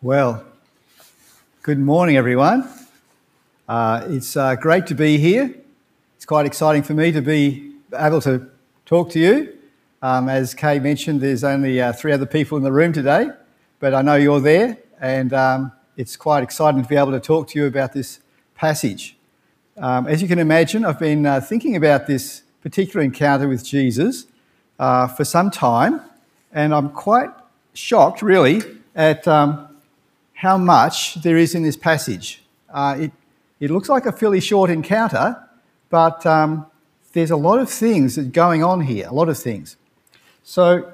Well, good morning, everyone. It's great to be here. It's quite exciting for me to be able to talk to you. As Kay mentioned, there's only 3 other people in the room today, but I know you're there, and it's quite exciting to be able to talk to you about this passage. As you can imagine, I've been thinking about this particular encounter with Jesus for some time, and I'm quite shocked, really, at how much there is in this passage. It looks like a fairly short encounter, but there's a lot of things that are going on here, a lot of things. So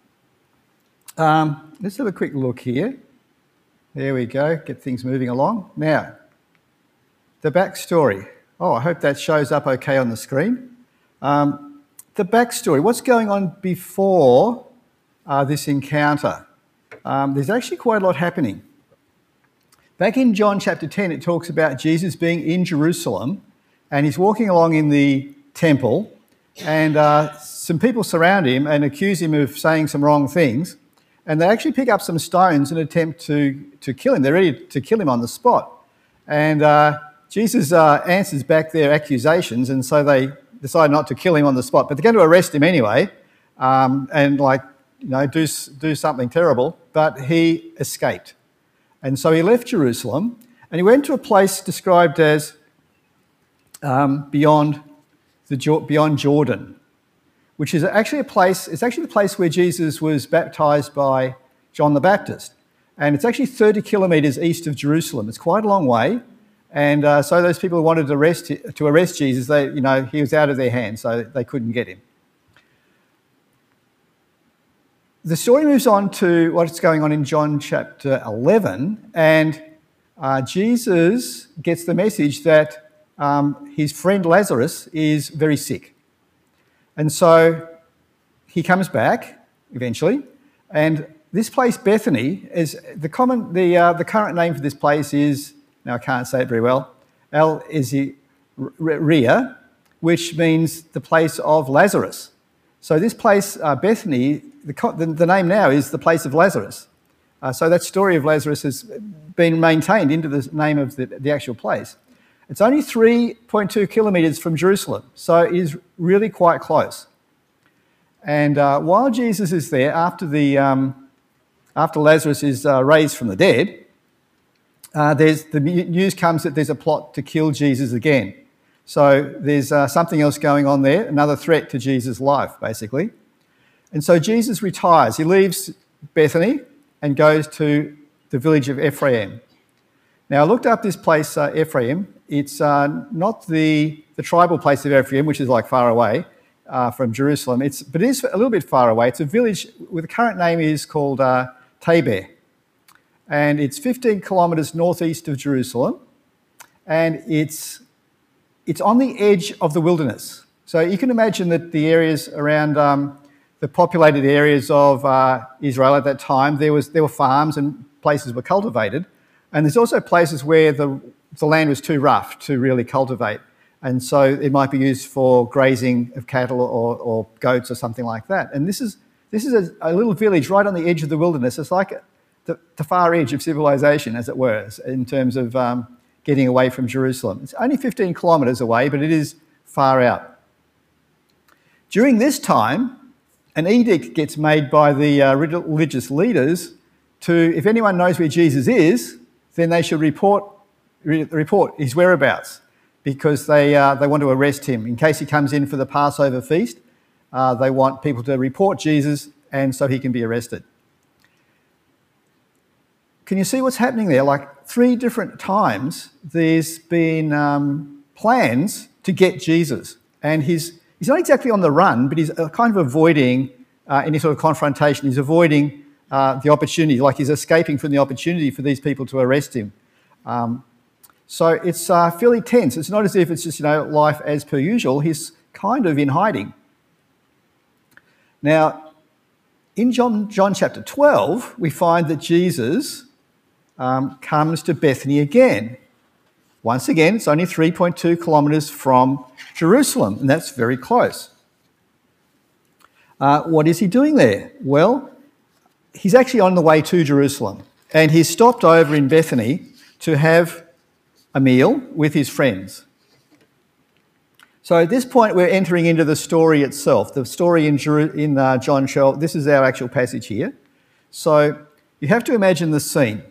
let's have a quick look here. There we go, get things moving along. Now, the backstory. Oh, I hope that shows up okay on the screen. The backstory, what's going on before this encounter? There's actually quite a lot happening. Back in John chapter 10, it talks about Jesus being in Jerusalem, and he's walking along in the temple, and some people surround him and accuse him of saying some wrong things, and they actually pick up some stones and attempt to kill him. They're ready to kill him on the spot. And Jesus answers back their accusations, and so they decide not to kill him on the spot, but they're going to arrest him anyway, and do something terrible, but he escaped. And so he left Jerusalem and he went to a place described as beyond Jordan, which is actually a place. It's actually the place where Jesus was baptized by John the Baptist, and it's actually 30 kilometres east of Jerusalem. It's quite a long way, and so those people who wanted to arrest Jesus, he was out of their hands, so they couldn't get him. The story moves on to what's going on in John chapter 11, and Jesus gets the message that his friend Lazarus is very sick. And so he comes back eventually, and this place, Bethany, is the current name for this place is, now I can't say it very well, El-Eziria, which means the place of Lazarus. So this place, Bethany, the name now is the place of Lazarus. So that story of Lazarus has been maintained into the name of the actual place. It's only 3.2 kilometres from Jerusalem, so it is really quite close. And while Jesus is there, after Lazarus is raised from the dead, the news comes that there's a plot to kill Jesus again. So there's something else going on there, another threat to Jesus' life, basically. And so Jesus retires. He leaves Bethany and goes to the village of Ephraim. Now, I looked up this place, Ephraim. It's not the tribal place of Ephraim, which is like far away from Jerusalem, but it is a little bit far away. It's a village with the current name is called Tabor. And it's 15 kilometres northeast of Jerusalem, and it's on the edge of the wilderness. So you can imagine that the areas around the populated areas of Israel at that time, there were farms and places were cultivated. And there's also places where the land was too rough to really cultivate. And so it might be used for grazing of cattle or goats or something like that. And this is a little village right on the edge of the wilderness. It's like the far edge of civilization, as it were, in terms of getting away from Jerusalem. It's only 15 kilometres away, but it is far out. During this time, an edict gets made by the religious leaders to, if anyone knows where Jesus is, then they should report his whereabouts, because they want to arrest him. In case he comes in for the Passover feast, they want people to report Jesus, and so he can be arrested. Can you see what's happening there? Like 3 different times there's been plans to get Jesus. And he's not exactly on the run, but he's kind of avoiding any sort of confrontation. He's avoiding the opportunity, like he's escaping from the opportunity for these people to arrest him. So it's fairly tense. It's not as if it's just, life as per usual. He's kind of in hiding. Now, in John chapter 12, we find that Jesus comes to Bethany again. Once again, it's only 3.2 kilometres from Jerusalem, and that's very close. What is he doing there? Well, he's actually on the way to Jerusalem. and he's stopped over in Bethany to have a meal with his friends. So at this point, we're entering into the story itself, the story in John 12. This is our actual passage here. So you have to imagine the scene.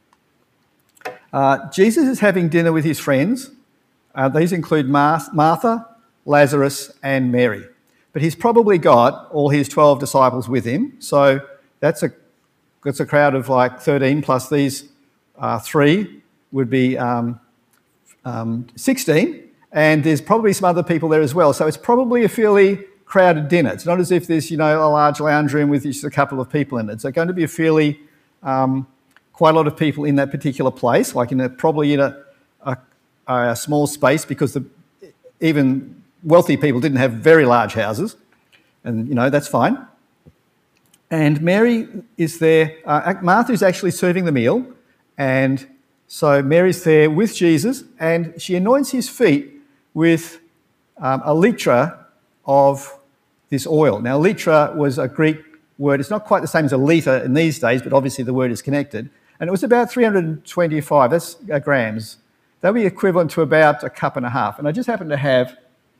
Jesus is having dinner with his friends. These include Martha, Lazarus, and Mary. But he's probably got all his 12 disciples with him. So that's a crowd of like 13 plus these 3 would be 16. And there's probably some other people there as well. So it's probably a fairly crowded dinner. It's not as if there's, a large lounge room with just a couple of people in it. It's going to be a fairly, quite a lot of people in that particular place, like probably in a small space, because even wealthy people didn't have very large houses. And, that's fine. And Mary is there. Martha's actually serving the meal. And so Mary's there with Jesus, and she anoints his feet with a litra of this oil. Now, litra was a Greek word. It's not quite the same as a litre in these days, but obviously the word is connected. And it was about 325, that's grams. That would be equivalent to about a cup and a half. And I just happen to have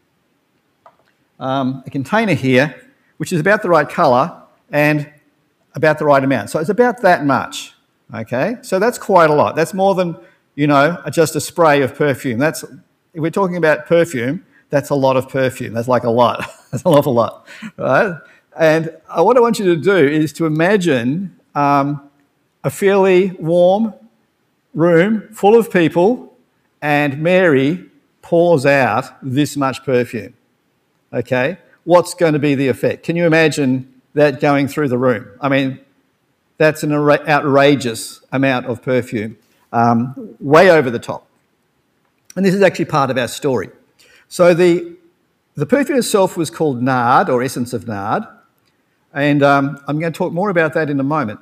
a container here, which is about the right colour and about the right amount. So it's about that much, okay? So that's quite a lot. That's more than, just a spray of perfume. If we're talking about perfume, that's a lot of perfume. That's like a lot. That's an awful lot, right? And what I want you to do is to imagine a fairly warm room full of people, and Mary pours out this much perfume, okay? What's going to be the effect? Can you imagine that going through the room? I mean, that's an outrageous amount of perfume, way over the top. And this is actually part of our story. So the perfume itself was called nard, or essence of nard, and I'm going to talk more about that in a moment.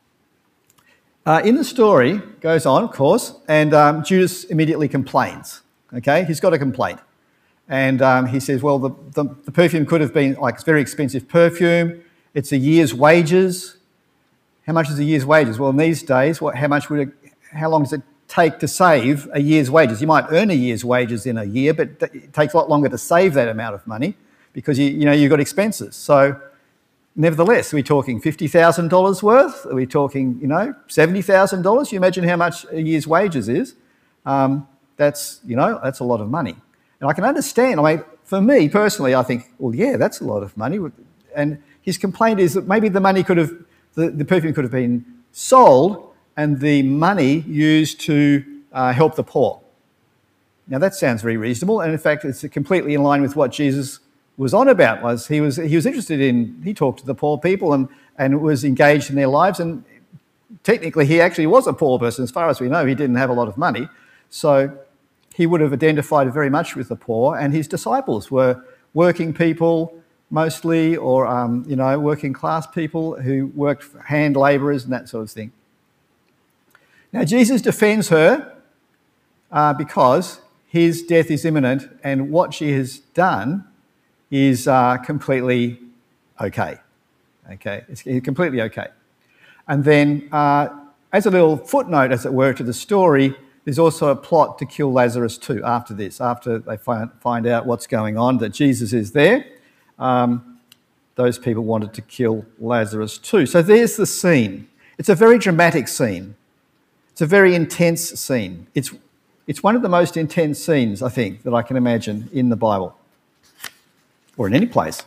In the story, goes on, of course, and Judas immediately complains, okay? He's got a complaint. And he says, well, the perfume could have been, it's very expensive perfume. It's a year's wages. How much is a year's wages? Well, in these days, how long does it take to save a year's wages? You might earn a year's wages in a year, but it takes a lot longer to save that amount of money because you've got expenses. So nevertheless, are we talking $50,000 worth? Are we talking, $70,000? You imagine how much a year's wages is. That's a lot of money. And I can understand, for me personally, I think, well, yeah, that's a lot of money. And his complaint is that maybe the money the perfume could have been sold and the money used to help the poor. Now that sounds very reasonable, and in fact it's completely in line with what Jesus was on about. He was interested in, he talked to the poor people and was engaged in their lives, and technically he actually was a poor person. As far as we know, he didn't have a lot of money. So he would have identified very much with the poor, and his disciples were working people mostly, or working class people who worked for hand labourers and that sort of thing. Now, Jesus defends her because his death is imminent, and what she has done is completely okay. Okay, it's completely okay. And then, as a little footnote, as it were, to the story, there's also a plot to kill Lazarus too after this, after they find out what's going on, that Jesus is there. Those people wanted to kill Lazarus too. So there's the scene. It's a very dramatic scene. It's a very intense scene. It's one of the most intense scenes, I think, that I can imagine in the Bible, or in any place.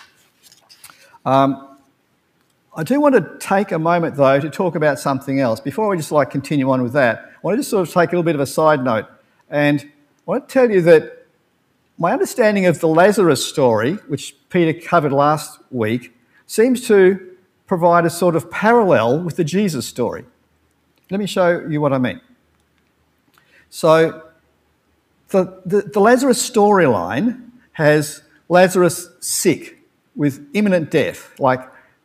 I do want to take a moment, though, to talk about something else. Before we just continue on with that, I want to just sort of take a little bit of a side note. And I want to tell you that my understanding of the Lazarus story, which Peter covered last week, seems to provide a sort of parallel with the Jesus story. Let me show you what I mean. So the Lazarus storyline has Lazarus sick with imminent death. Like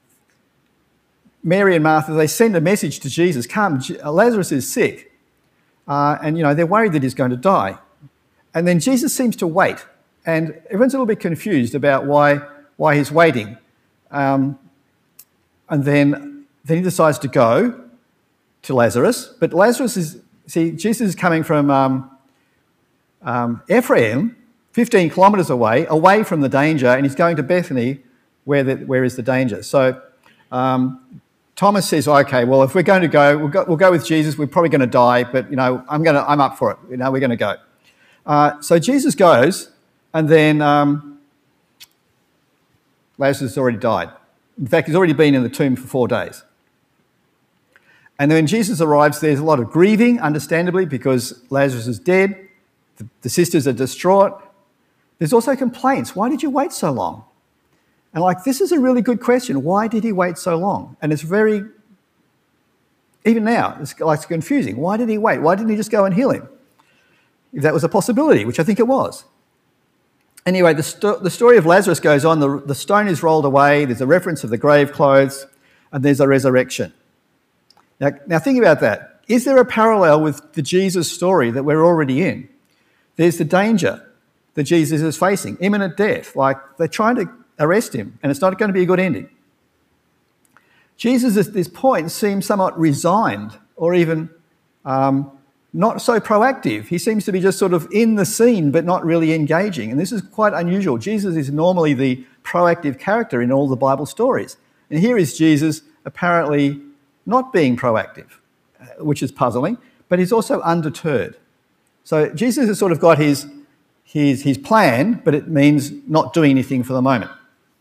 Mary and Martha, they send a message to Jesus, come, Lazarus is sick. And they're worried that he's going to die. And then Jesus seems to wait. And everyone's a little bit confused about why he's waiting. And then he decides to go. to Lazarus, but Jesus is coming from Ephraim, 15 kilometres away from the danger, and he's going to Bethany, where is the danger. So Thomas says, okay, well, if we're going to go, we'll go with Jesus. We're probably going to die, but I'm up for it. We're going to go. So Jesus goes, and then Lazarus has already died. In fact, he's already been in the tomb for 4 days. And then when Jesus arrives, there's a lot of grieving, understandably, because Lazarus is dead. The sisters are distraught. There's also complaints. Why did you wait so long? And this is a really good question. Why did he wait so long? And it's even now, it's confusing. Why did he wait? Why didn't he just go and heal him? If that was a possibility, which I think it was. Anyway, the story of Lazarus goes on. The stone is rolled away. There's a reference of the grave clothes, and there's a resurrection. Now think about that. Is there a parallel with the Jesus story that we're already in? There's the danger that Jesus is facing, imminent death. They're trying to arrest him, and it's not going to be a good ending. Jesus at this point seems somewhat resigned, or even not so proactive. He seems to be just sort of in the scene, but not really engaging. And this is quite unusual. Jesus is normally the proactive character in all the Bible stories. And here is Jesus apparently not being proactive, which is puzzling, but he's also undeterred. So Jesus has sort of got his plan, but it means not doing anything for the moment.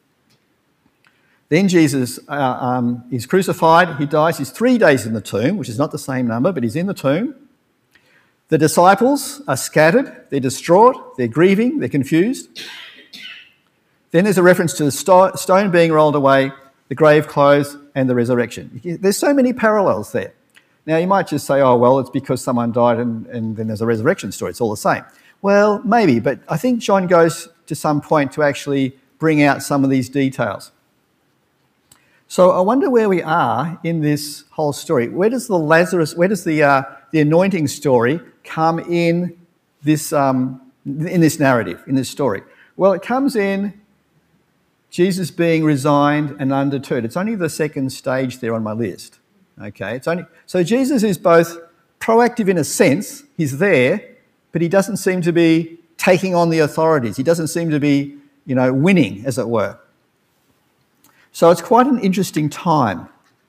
Then Jesus is crucified, he dies, he's 3 days in the tomb, which is not the same number, but he's in the tomb. The disciples are scattered, they're distraught, they're grieving, they're confused. Then there's a reference to the stone being rolled away, the grave clothes, and the resurrection. There's so many parallels there. Now, you might just say, oh, well, it's because someone died and then there's a resurrection story. It's all the same. Well, maybe, but I think John goes to some point to actually bring out some of these details. So I wonder where we are in this whole story. Where does the anointing story come in this narrative, in this story? Well, it comes in Jesus being resigned and undeterred. It's only the second stage there on my list. Okay, so Jesus is both proactive in a sense, he's there, but he doesn't seem to be taking on the authorities. He doesn't seem to be, winning, as it were. So it's quite an interesting time.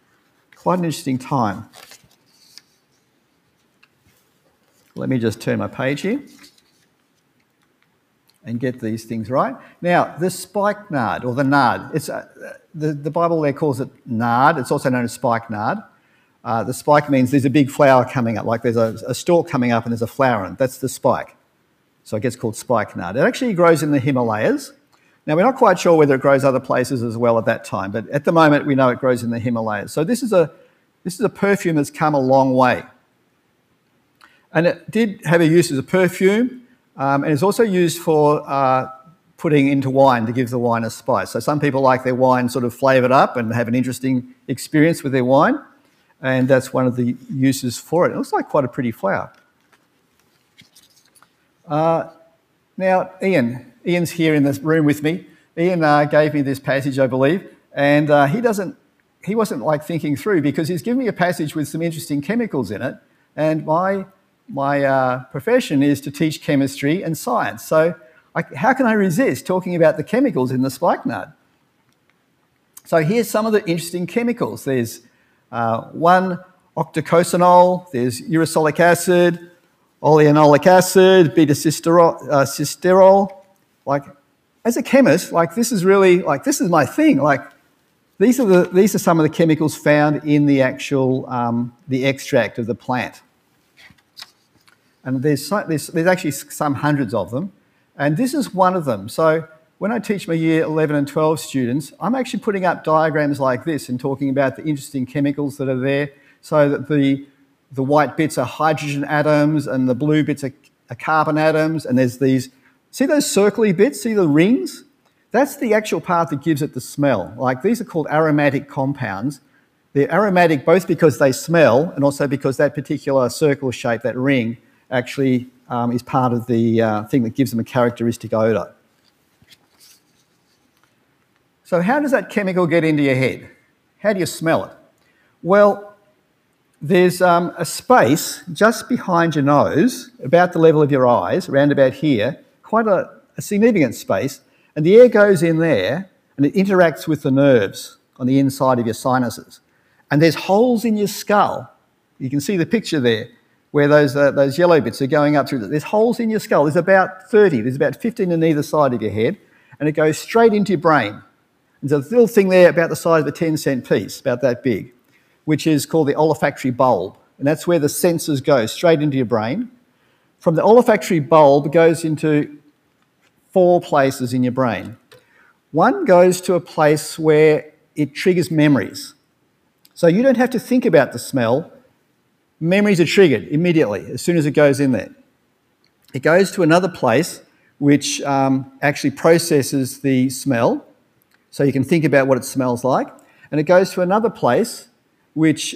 Let me just turn my page here and get these things right. Now, the spikenard, or the nard, it's the Bible there calls it nard. It's also known as spikenard. The spike means there's a big flower coming up, like there's a stalk coming up and there's a flower on it. That's the spike. So it gets called spikenard. It actually grows in the Himalayas. Now, we're not quite sure whether it grows other places as well at that time, but at the moment we know it grows in the Himalayas. So this is a perfume that's come a long way. And it did have a use as a perfume, and it's also used for putting into wine to give the wine a spice. So some people like their wine sort of flavoured up and have an interesting experience with their wine, and that's one of the uses for it. It looks like quite a pretty flower. Now, Ian's here in this room with me. Ian gave me this passage, I believe, and he wasn't thinking through, because he's given me a passage with some interesting chemicals in it, and my profession is to teach chemistry and science. So how can I resist talking about the chemicals in the spikenard? So here's some of the interesting chemicals. There's 1-octacosanol, there's uracilic acid, oleanolic acid, beta-cysterol. As a chemist, this is really, this is my thing. These are some of the chemicals found in the actual, the extract of the plant. And there's actually some hundreds of them. And this is one of them. So when I teach my year 11 and 12 students, I'm actually putting up diagrams like this and talking about the interesting chemicals that are there, so that the white bits are hydrogen atoms and the blue bits are carbon atoms, and there's these, see those circly bits, see the rings? That's the actual part that gives it the smell. These are called aromatic compounds. They're aromatic both because they smell and also because that particular circle shape, that ring, actually is part of the thing that gives them a characteristic odour. So how does that chemical get into your head? How do you smell it? Well, there's a space just behind your nose, about the level of your eyes, around about here, quite a significant space, and the air goes in there and it interacts with the nerves on the inside of your sinuses. And there's holes in your skull. You can see the picture there where those yellow bits are going up through. There's holes in your skull. There's about 30. There's about 15 on either side of your head, and it goes straight into your brain. There's a little thing there about the size of a 10-cent piece, about that big, which is called the olfactory bulb. And that's where the senses go, straight into your brain. From the olfactory bulb, it goes into 4 places in your brain. One goes to a place where it triggers memories. So you don't have to think about the smell. Memories are triggered immediately as soon as it goes in there. It goes to another place which actually processes the smell, so you can think about what it smells like. And it goes to another place which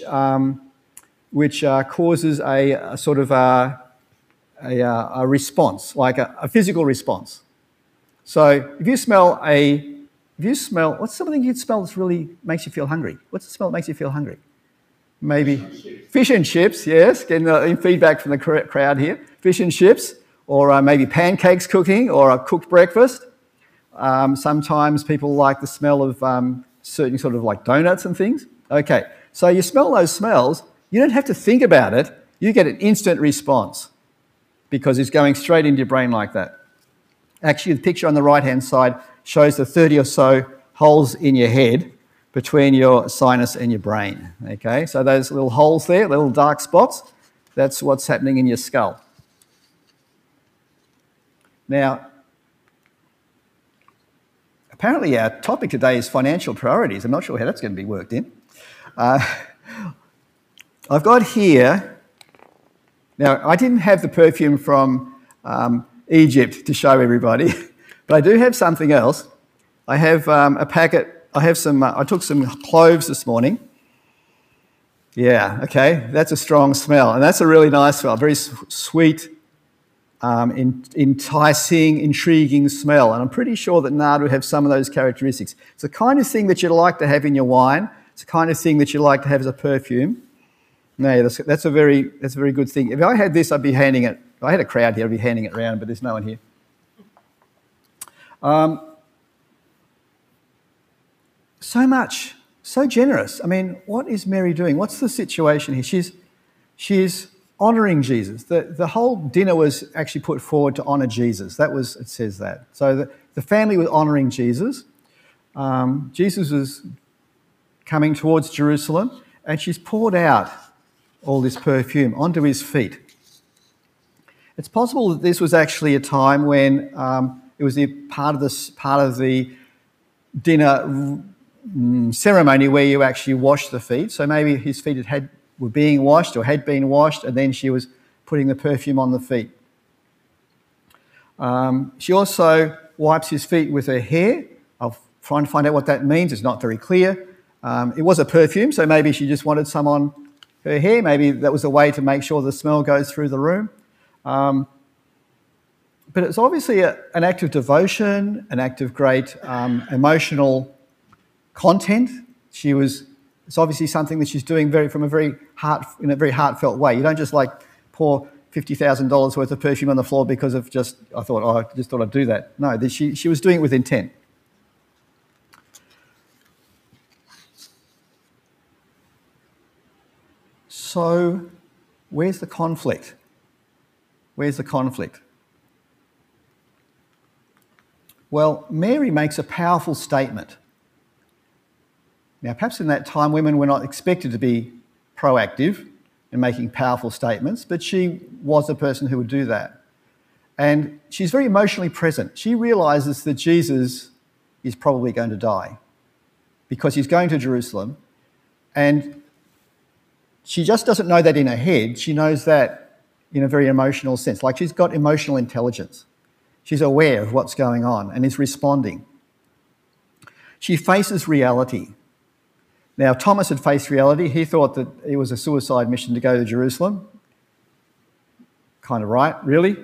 causes a sort of a response, like a physical response. So if you smell what's something you'd smell that really makes you feel hungry? What's the smell that makes you feel hungry? Maybe fish and chips, yes, getting feedback from the crowd here. Fish and chips, or maybe pancakes cooking, or a cooked breakfast. Sometimes people like the smell of certain sort of like donuts and things. Okay, so you smell those smells, you don't have to think about it, you get an instant response because it's going straight into your brain like that. Actually, the picture on the right-hand side shows the 30 or so holes in your head between your sinus and your brain. Okay, so those little holes there, little dark spots, that's what's happening in your skull. Now, apparently our topic today is financial priorities. I'm not sure how that's going to be worked in. I've got here, now I didn't have the perfume from Egypt to show everybody, but I do have something else. I have a packet. I took some cloves this morning. Yeah, okay, that's a strong smell, and that's a really nice smell, very sweet, enticing, intriguing smell, and I'm pretty sure that nard would have some of those characteristics. It's the kind of thing that you'd like to have in your wine. It's the kind of thing that you'd like to have as a perfume. No, that's a very good thing. If I had this, I'd be handing it. If I had a crowd here, I'd be handing it around, but there's no one here. So much, so generous. I mean, what is Mary doing? What's the situation here? She's honouring Jesus. The whole dinner was actually put forward to honour Jesus. It says that. So the family was honouring Jesus. Jesus was coming towards Jerusalem, and she's poured out all this perfume onto his feet. It's possible that this was actually a time when it was part of the dinner ceremony where you actually wash the feet. So maybe his feet were being washed or had been washed, and then she was putting the perfume on the feet. She also wipes his feet with her hair. I'll try and find out what that means. It's not very clear. It was a perfume, so maybe she just wanted some on her hair. Maybe that was a way to make sure the smell goes through the room. But it's obviously an act of devotion, an act of great emotional content. It's obviously something that she's doing in a very heartfelt way. You don't just like pour $50,000 worth of perfume on the floor because of I just thought I'd do that. No, she was doing it with intent. So, where's the conflict? Where's the conflict? Well, Mary makes a powerful statement. Now, perhaps in that time, women were not expected to be proactive in making powerful statements, but she was a person who would do that. And she's very emotionally present. She realises that Jesus is probably going to die because he's going to Jerusalem, and she just doesn't know that in her head. She knows that in a very emotional sense. Like, she's got emotional intelligence. She's aware of what's going on and is responding. She faces reality. Now, Thomas had faced reality. He thought that it was a suicide mission to go to Jerusalem. Kind of right, really.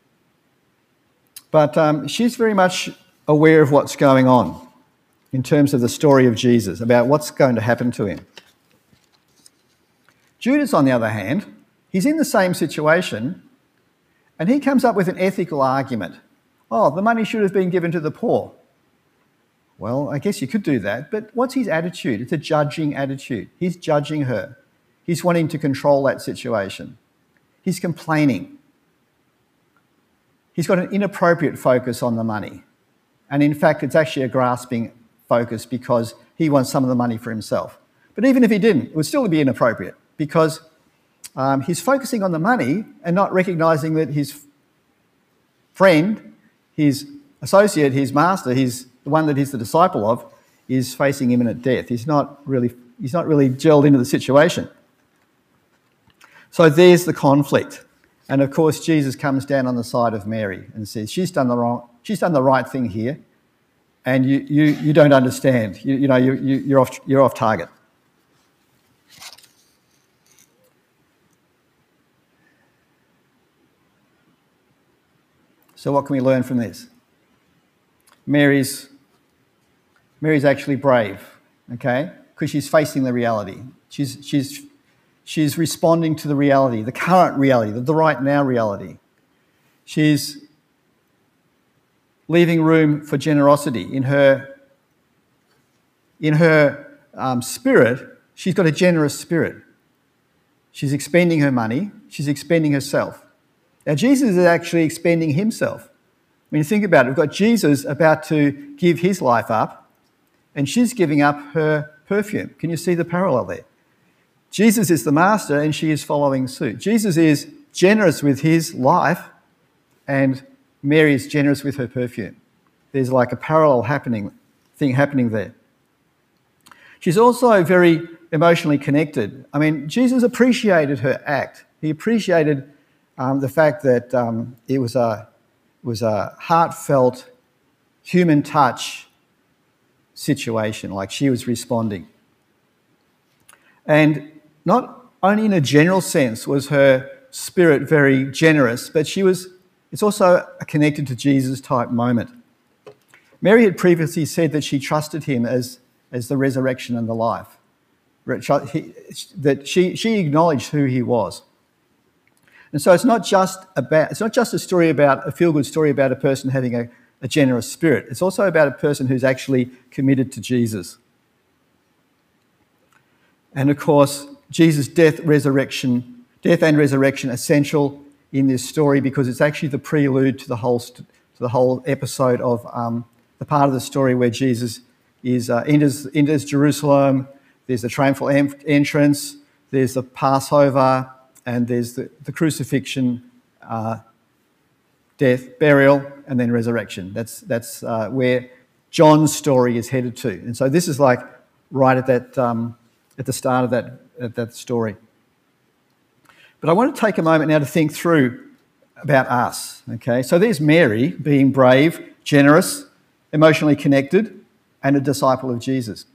But she's very much aware of what's going on in terms of the story of Jesus, about what's going to happen to him. Judas, on the other hand, he's in the same situation, and he comes up with an ethical argument. Oh, the money should have been given to the poor. Well, I guess you could do that, but what's his attitude? It's a judging attitude. He's judging her. He's wanting to control that situation. He's complaining. He's got an inappropriate focus on the money. And in fact, it's actually a grasping focus because he wants some of the money for himself. But even if he didn't, it would still be inappropriate because he's focusing on the money and not recognising that his friend, his associate, his master, the one that he's the disciple of, is facing imminent death. He's not really gelled into the situation. So there's the conflict. And of course, Jesus comes down on the side of Mary and says, she's done the right thing here, and you don't understand. You're off target. So what can we learn from this? Mary's actually brave, okay? Because she's facing the reality. She's responding to the reality, the current reality, the right now reality. She's leaving room for generosity in her spirit. She's got a generous spirit. She's expending her money. She's expending herself. Now, Jesus is actually expending himself. When you think about it, we've got Jesus about to give his life up, and she's giving up her perfume. Can you see the parallel there? Jesus is the master, and she is following suit. Jesus is generous with his life, and Mary is generous with her perfume. There's like a parallel thing happening there. She's also very emotionally connected. I mean, Jesus appreciated her act. He appreciated the fact that it was a heartfelt, human touch situation, like she was responding. And not only in a general sense was her spirit very generous, but it's also a connected to Jesus type moment. Mary had previously said that she trusted him as the resurrection and the life, that she acknowledged who he was. And so it's not just a feel-good story about a person having a generous spirit. It's also about a person who's actually committed to Jesus. And of course, Jesus' death and resurrection essential in this story because it's actually the prelude to the whole episode of the part of the story where Jesus enters Jerusalem. There's the triumphal entrance. There's the Passover. And there's the crucifixion, death, burial, and then resurrection. That's where John's story is headed to. And so this is like right at the start of that story. But I want to take a moment now to think through about us. Okay, so there's Mary being brave, generous, emotionally connected, and a disciple of Jesus.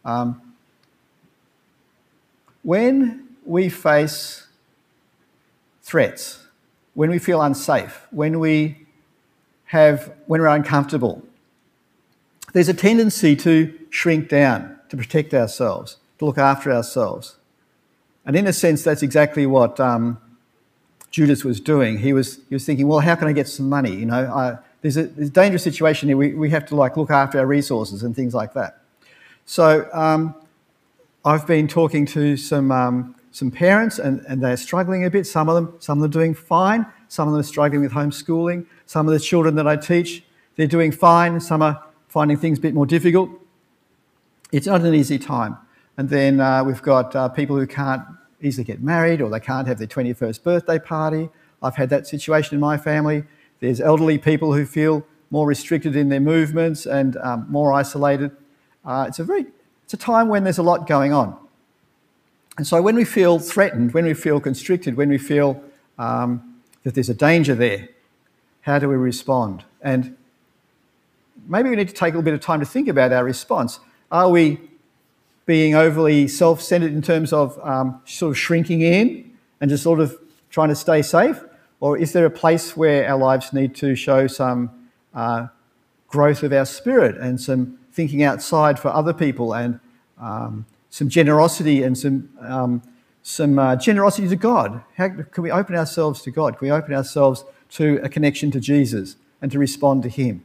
When we face threats, when we feel unsafe, when we're uncomfortable, there's a tendency to shrink down, to protect ourselves, to look after ourselves. And in a sense, that's exactly what Judas was doing. He was thinking, well, how can I get some money? There's a dangerous situation here. We have to look after our resources and things like that. So I've been talking to some parents, and they're struggling a bit. Some of them are doing fine. Some of them are struggling with homeschooling. Some of the children that I teach, they're doing fine. Some are finding things a bit more difficult. It's not an easy time. And then we've got people who can't easily get married, or they can't have their 21st birthday party. I've had that situation in my family. There's elderly people who feel more restricted in their movements and more isolated. It's a time when there's a lot going on. And so when we feel threatened, when we feel constricted, when we feel that there's a danger there, how do we respond? And maybe we need to take a little bit of time to think about our response. Are we being overly self-centered in terms of sort of shrinking in and just sort of trying to stay safe? Or is there a place where our lives need to show some growth of our spirit and some thinking outside for other people and some generosity and some generosity to God. How can we open ourselves to God? Can we open ourselves to a connection to Jesus and to respond to him?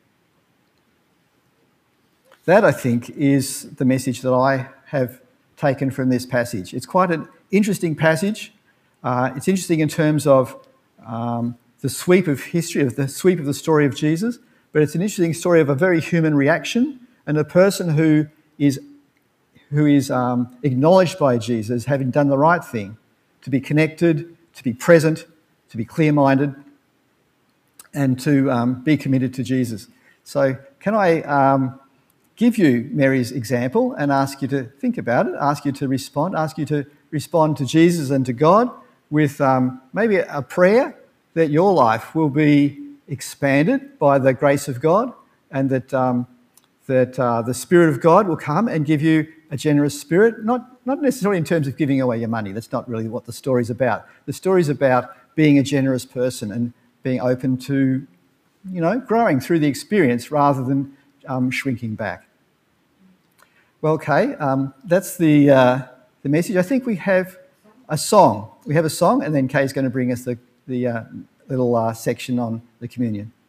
That, I think, is the message that I have taken from this passage. It's quite an interesting passage. It's interesting in terms of the sweep of history, of the sweep of the story of Jesus, but it's an interesting story of a very human reaction and a person who is acknowledged by Jesus having done the right thing, to be connected, to be present, to be clear-minded, and to be committed to Jesus. So can I give you Mary's example and ask you to think about it, ask you to respond to Jesus and to God with maybe a prayer that your life will be expanded by the grace of God, and that the Spirit of God will come and give you a generous spirit, not necessarily in terms of giving away your money. That's not really what the story's about. The story's about being a generous person and being open to, growing through the experience rather than shrinking back. Well, Kay, that's the message. I think we have a song. We have a song, and then Kay's going to bring us the little section on the communion.